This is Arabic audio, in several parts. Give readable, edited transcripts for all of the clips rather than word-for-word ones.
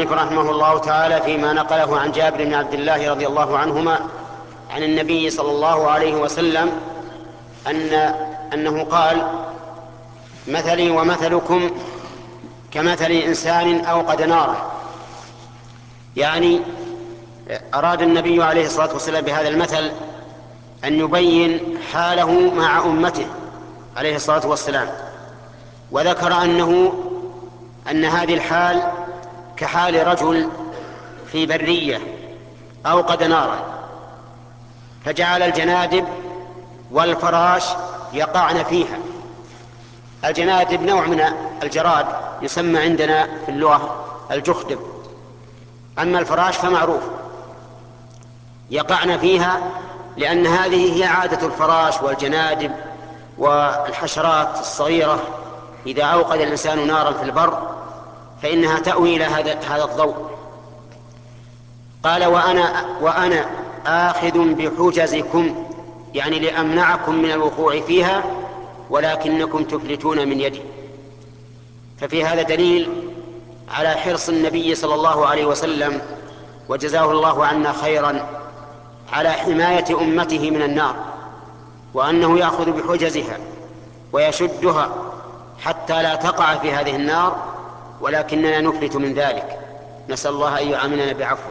المصنف رحمه الله تعالى فيما نقله عن جابر بن عبد الله رضي الله عنهما عن النبي صلى الله عليه وسلم أنه قال: مثلي ومثلكم كمثل إنسان أوقد نارا. يعني أراد النبي عليه الصلاة والسلام بهذا المثل أن يبين حاله مع أمته عليه الصلاة والسلام، وذكر أن هذه الحال كحال رجل في برية أوقد نارا فجعل الجنادب والفراش يقعن فيها. الجنادب نوع من الجراد يسمى عندنا في اللغة الجخدب، أما الفراش فمعروف يقعن فيها، لأن هذه هي عادة الفراش والجنادب والحشرات الصغيرة. إذا أوقد الإنسان نارا في البر فإنها تأوي إلى هذا الضوء. قال: وأنا آخذ بحجزكم، يعني لأمنعكم من الوقوع فيها، ولكنكم تفلتون من يدي. ففي هذا دليل على حرص النبي صلى الله عليه وسلم، وجزاه الله عنا خيرا، على حماية أمته من النار، وأنه يأخذ بحجزها ويشدها حتى لا تقع في هذه النار، ولكننا نفلت من ذلك، نسأل الله أن يعاملنا بعفو.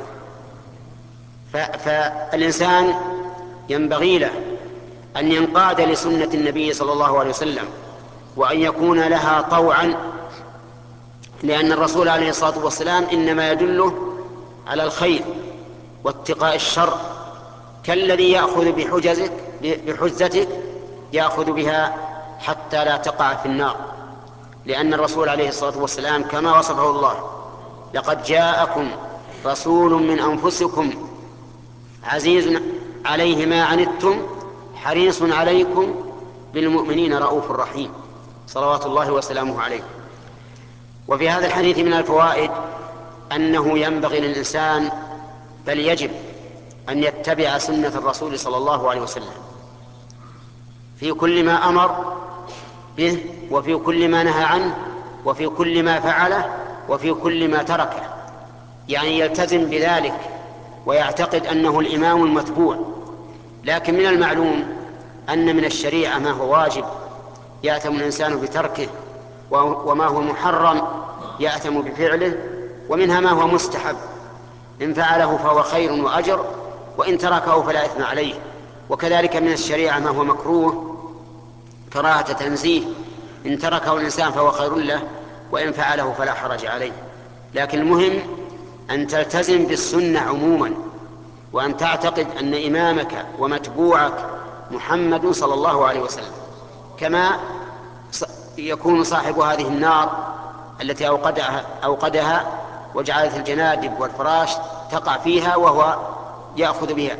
فالإنسان ينبغي له أن ينقاد لسنة النبي صلى الله عليه وسلم، وأن يكون لها طوعا، لأن الرسول عليه الصلاة والسلام إنما يدله على الخير واتقاء الشر، كالذي يأخذ بحجزتك يأخذ بها حتى لا تقع في النار. لأن الرسول عليه الصلاة والسلام كما وصفه الله: لقد جاءكم رسول من أنفسكم عزيز عليه ما عنتم حريص عليكم بالمؤمنين رؤوف رحيم، صلوات الله وسلامه عليه. وفي هذا الحديث من الفوائد أنه ينبغي للإنسان، بل يجب أن يتبع سنة الرسول صلى الله عليه وسلم في كل ما أمر به، وفي كل ما نهى عنه، وفي كل ما فعله، وفي كل ما تركه. يعني يلتزم بذلك ويعتقد أنه الإمام المتبوع. لكن من المعلوم أن من الشريعة ما هو واجب يأثم الإنسان بتركه، وما هو محرم يأثم بفعله، ومنها ما هو مستحب، إن فعله فهو خير وأجر، وإن تركه فلا إثم عليه. وكذلك من الشريعة ما هو مكروه كراهة تنزيه، إن تركه الإنسان فهو خير له، وإن فعله فلا حرج عليه. لكن المهم أن تلتزم بالسنة عموما، وأن تعتقد أن إمامك ومتبوعك محمد صلى الله عليه وسلم، كما يكون صاحب هذه النار التي أوقدها وجعلت الجنادب والفراش تقع فيها وهو يأخذ بها.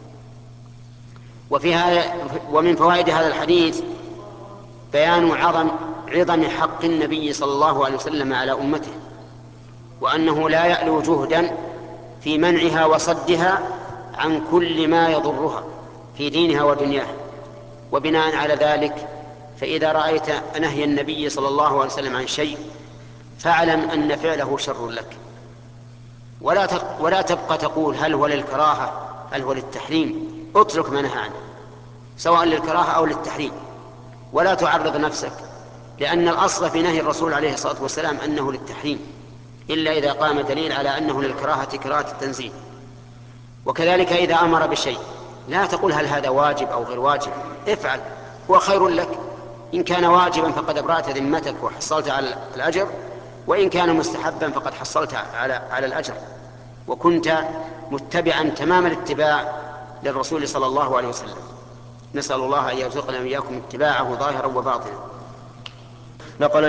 ومن فوائد هذا الحديث بيان عظم حق النبي صلى الله عليه وسلم على أمته، وأنه لا يألو جهدا في منعها وصدها عن كل ما يضرها في دينها ودنياها. وبناء على ذلك فإذا رأيت نهي النبي صلى الله عليه وسلم عن شيء فاعلم أن فعله شر لك، ولا تبقى تقول هل هو للكراهة هل هو للتحريم. اترك ما نهى عنه سواء للكراهة أو للتحريم، ولا تعرض نفسك، لأن الأصل في نهي الرسول عليه الصلاة والسلام أنه للتحريم، إلا إذا قام دليل على أنه للكراهة كراهة التنزيل. وكذلك إذا أمر بشيء لا تقول هل هذا واجب أو غير واجب، افعل، هو خير لك. إن كان واجبا فقد أبرأت ذمتك وحصلت على الأجر، وإن كان مستحبا فقد حصلت على الأجر، وكنت متبعا تمام الاتباع للرسول صلى الله عليه وسلم. نسأل الله أن يرزقنا وإياكم اتباعه ظاهرا وباطنا. نقل